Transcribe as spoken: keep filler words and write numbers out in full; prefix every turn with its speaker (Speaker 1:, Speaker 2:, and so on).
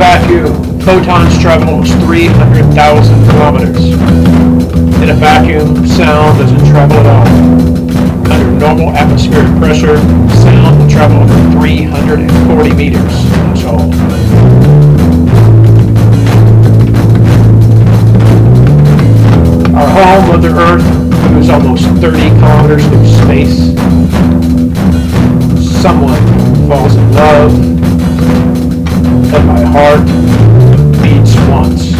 Speaker 1: vacuum, photons travel almost three hundred thousand kilometers. In a vacuum, sound doesn't travel at all. Under normal atmospheric pressure, sound will travel over three hundred forty meters. That's all. Our home, Mother Earth, moves almost thirty kilometers through space. Someone falls in love, and my heart beats once.